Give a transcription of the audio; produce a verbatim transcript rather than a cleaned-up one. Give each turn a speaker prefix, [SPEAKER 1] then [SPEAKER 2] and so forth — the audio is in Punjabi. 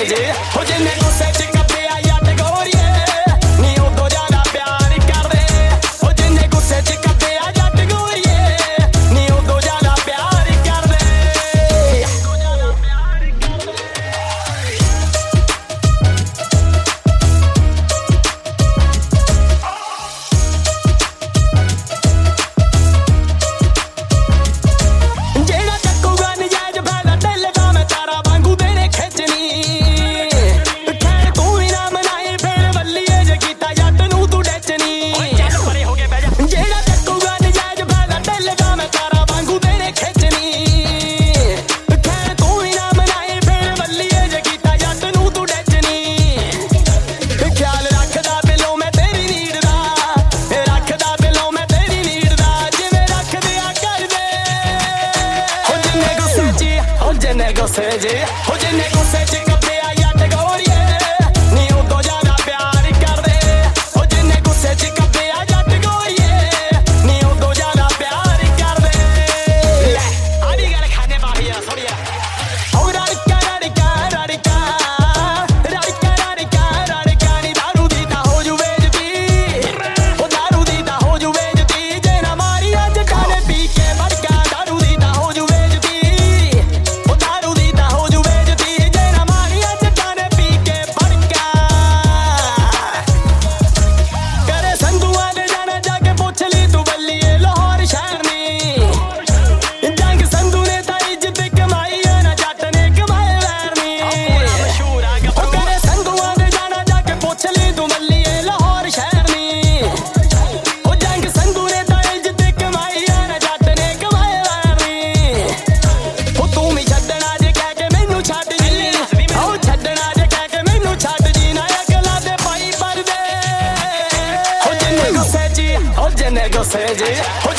[SPEAKER 1] ਜੇ ਹੋ ਜਿੰਨੇ ਗੁੱਸੇ ਚ ਕੱਪਿਆ ਜੱਟ ਗੋਰੀਏ ਨੀ ਉਦੋਂ ਜ਼ਿਆਦਾ ਪਿਆਰ ਕਰਦੇ ਹੋ ਜਿੰਨੇ ਗੁੱਸੇ ਚ ਕੱਪਿਆ ਜੱਟ ਗੋਰੀਏ ਨੀ ਉਦੋਂ ਜ਼ਿਆਦਾ ਪਿਆਰ ਕਰਦੇ ਜਿਹੜਾ ਚੱਕੂਗਾ ਨਜਾਇਜ਼ ਫਾਇਦਾ ਢਿੱਲ ਦਾ ਮੈਂ ਤਾਰਾ ਵਾਂਗੂ ਦੇਣੇ ਖਿੱਚਣੀ ਖੈਰ ਤੂੰ ਵੀ ਨਾ ਮਨਾਈ ਫੇਰ ਵੱਲੀਏ ਜੇ ਕੀਤਾ ਜੱਟ ਨੂੰ ਤੂੰ ਡੈਚਣੀ ਚੱਲ ਪਰੇ ਹੋ ਕੇ ਬਹਿ ਜਾ ਜਿਹੜਾ ਚੱਕੂਗਾ ਨਜਾਇਜ਼ ਫਾਇਦਾ ਢਿੱਲ ਦਾ ਮੈਂ ਤਾਰਾ ਵਾਂਗੂ ਦੇਣੇ ਖਿੱਚਣੀ ਖੈਰ ਤੂੰ ਵੀ ਨਾ ਮਨਾਈ ਫੇਰ ਵੱਲੀਏ ਜੇ ਕੀਤਾ ਜੱਟ ਨੂੰ ਤੂੰ ਡੈਚਣੀ ਖਿਆਲ ਰੱਖਦਾ ਬਿਲੋਂ ਮੈਂ ਤੇਰੀ ਨੀਡ ਦਾ ਰੱਖਦਾ ਬਿਲੋਂ ਮੈਂ ਤੇਰੀ ਨੀਡ ਦਾ ਜਿਵੇਂ ਰੱਖਦੇ ਆ ਕਰਦੇ ਹੋ ਜਿੰਨੇ ਗੁੱਸੇ ਚ ਹੋ ਜਿੰਨੇ ਗੁੱਸੇ ਚ ਹੋ ਜਿੰਨੇ ਗੁੱਸੇ ਚ ਕੱਪਿਆ ਜੱਟ ਗੋਰੀਏ ਨੀ ਉਦੋਂ ਜ਼ਿਆਦਾ ਪਿਆਰ ਕਰਦੇ ਹੋ ਜਿੰਨੇ ਗੁੱਸੇ ਚ ਕੱਪਿਆ ਜੱਟ ਗੋਰੀਏ ਨੀ ਉਦੋਂ ਜ਼ਿਆਦਾ ਪਿਆਰ ਕਰਦੇ ਲੈ ਆ ਵੀ ਗੱਲ ਖਾਣੇ ਪਾਹੀ ਆ ਥੋੜੀ ਆ ਹੋ ਰੜਕਾ ਰੜਕਾ ਰੜਕਾ ਰੜਕਾ ਰੜਕਾ ਰੜਕਾ ਨੀ ਦਾਰੂ ਦੀ ਤਾਂ ਹੋ ਜੂ ਵੇਚਦੀ ਉਹ ਦਾਰੂ ਦੀ ਤਾਂ ਹੋ ਜੂ ਵੇਚਦੀ ਜੇ ਨਾ ਮਾਰੀ ਅੱਜ ਕਾਲੇ ਪੀ ਕੇ ਵੜਕਾ ਦਾਰੂ ਦੀ ਤਾਂ ਹੋ ਜੂ ਵੇਚਦੀ ਉਹ ਦਾਰੂ ਦੀ ਤਾਂ ਹੋ ਜੂ ਵੇਚਦੀ ਜੇ ਨਾ ਮਾਰੀ ਅੱਜ ਕਾਲੇ ਪੀ ਕੇ ਵੜਕਾ ਕਰੇ ਸੰਧੂਆਂ ਦੇ ਜਾਣਾ ਜਾ ਕੇ ਪੁੱਛ ਲਈ ਤੂੰ ਬੱਲੀਏ ਲਾਹੌਰ ਸ਼ਹਿਰ ਨੀ ਜੰਗ ਸੰਧੂ ਨੇ ਤਾਂ ਇੱਜ਼ਤ ਕਮਾਈ ਆ ਨਾ ਜੱਟ ਨੇ ਕਮਾਏ ਵੈਰ ਨੀ ਮਸ਼ਹੂਰ ਆ ਗਿਆ ਕਰੇ ਸੰਧੂਆਂ ਦੇ ਜਾਣਾ ਜਾ ਕੇ ਪੁੱਛ ਲਈ ਤੂੰ ਬੱਲੀਏ ਲਾਹੌਰ ਸ਼ਹਿਰ ਨੀ ਉਹ ਜੰਗ ਸੰਧੂ ਨੇ ਤਾਂ ਇੱਜ਼ਤ ਕਮਾਈ ਆ ਨਾ ਜੱਟ ਨੇ ਕਮਾਏ ਵੈਰ ਨੀ ਉਹ ਤੂੰ ਵੀ ਛੱਡਣਾ ਜੇ ਕਹਿ ਕੇ ਮੈਨੂੰ ਛੱਡ ਜੀ ਉਹ ਛੱਡਣਾ ਜੇ ਕਹਿ ਕੇ ਮੈਨੂੰ ਛੱਡ ਜੀ ਨਾ ਅਗਲਾ ਦੇ ਪਾਈ ਪਰਦੇ ਹੋ ਜਿੰਨੇ ਗੁੱਸੇ ਚ ਹੋ ਜਿੰਨੇ ਗੁੱਸੇ ਚ